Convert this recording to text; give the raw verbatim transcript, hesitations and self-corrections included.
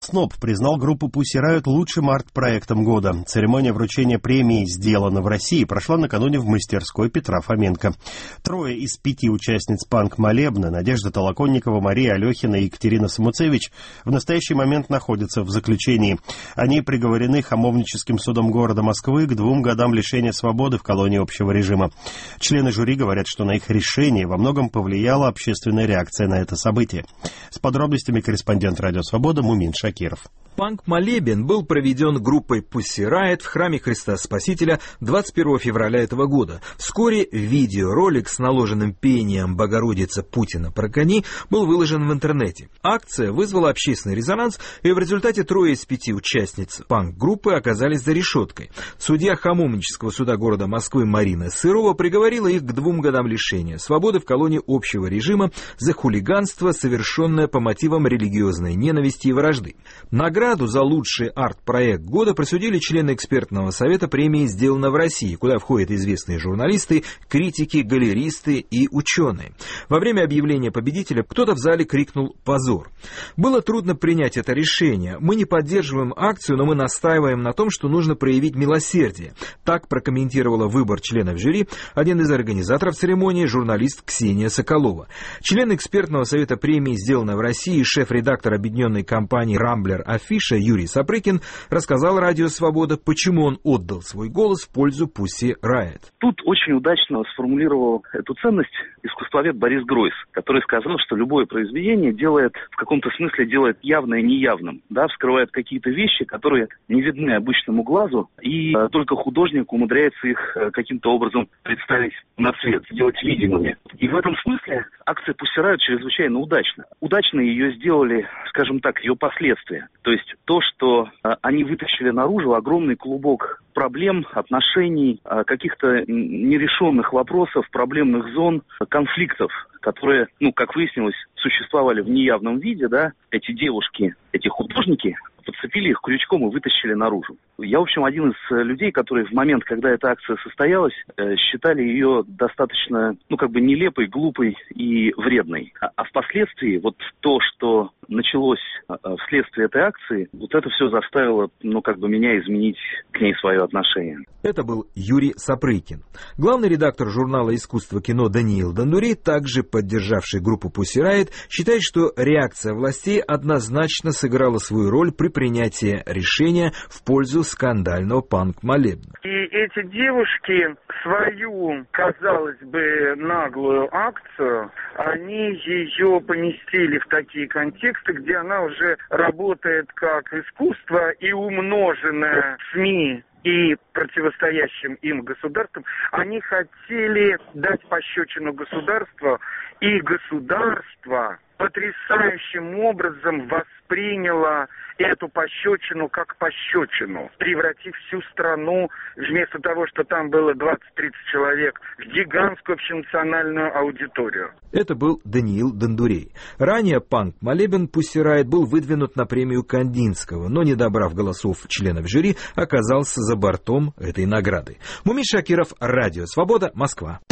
СНОП признал группу Pussy Riot лучшим арт-проектом года. Церемония вручения премии «Сделано в России» прошла накануне в мастерской Петра Фоменко. Трое из пяти участниц панк-молебна — Надежда Толоконникова, Мария Алехина и Екатерина Самуцевич — в настоящий момент находятся в заключении. Они приговорены Хамовническим судом города Москвы к двум годам лишения свободы в колонии общего режима. Члены жюри говорят, что на их решение во многом повлияла общественная реакция на это событие. С подробностями корреспондент «Радио Свобода» Мумин Шакиров. Панк-молебен был проведен группой Pussy Riot в храме Христа Спасителя двадцать первого февраля этого года. Вскоре видеоролик с наложенным пением «Богородица Путина прогони» был выложен в интернете. Акция вызвала общественный резонанс, и в результате трое из пяти участниц панк-группы оказались за решеткой. Судья Хамовнического суда города Москвы Марина Сырова приговорила их к двум годам лишения свободы в колонии общего режима за хулиганство, совершенное по мотивам религиозной ненависти и вражды. Награда Награду за лучший арт-проект года присудили члены экспертного совета премии «Сделано в России», куда входят известные журналисты, критики, галеристы и ученые. Во время объявления победителя кто-то в зале крикнул «Позор!». Было трудно принять это решение. Мы не поддерживаем акцию, но мы настаиваем на том, что нужно проявить милосердие. Так прокомментировала выбор членов жюри один из организаторов церемонии, журналист Ксения Соколова. Член экспертного совета премии «Сделано в России», шеф-редактор объединенной компании «Рамблер Афиш» Юрий Сапрыкин рассказал «Радио Свобода», почему он отдал свой голос в пользу Pussy Riot. Тут очень удачно сформулировал эту ценность искусствовед Борис Гройс, который сказал, что любое произведение делает, в каком-то смысле делает явное неявным, да, вскрывает какие-то вещи, которые не видны обычному глазу, и э, только художник умудряется их э, каким-то образом представить на свет, сделать видимыми. И в этом смысле акция Pussy Riot чрезвычайно удачна. Удачно ее сделали, скажем так, ее последствия. То есть то, что э, они вытащили наружу огромный клубок проблем, отношений, э, каких-то нерешенных вопросов, проблемных зон, конфликтов, которые, ну, как выяснилось, существовали в неявном виде, да, эти девушки, эти художники подцепили их крючком и вытащили наружу. Я, в общем, один из людей, которые в момент, когда эта акция состоялась, считали ее достаточно, ну, как бы нелепой, глупой и вредной. А впоследствии вот то, что началось вследствие этой акции, вот это все заставило, ну, как бы меня изменить к ней свое отношение. Это был Юрий Сапрыкин. Главный редактор журнала «Искусство кино» Даниил Дандурей, также поддержавший группу Pussy Riot, считает, что реакция властей однозначно сыграла свою роль при принятии решения в пользу скандального панк-молебна. И эти девушки свою, казалось бы, наглую акцию, они ее поместили в такие контексты, где она уже работает как искусство и умноженное СМИ и противостоящим им государствам. Они хотели дать пощечину государству, и государство потрясающим образом восприняло эту пощечину как пощечину, превратив всю страну, вместо того, что там было двадцать-тридцать человек, в гигантскую общенациональную аудиторию. Это был Даниил Дандурей. Ранее панк-молебен Pussy Riot был выдвинут на премию Кандинского, но, не добрав голосов членов жюри, оказался за бортом этой награды. Мумин Шакиров, Радио Свобода, Москва.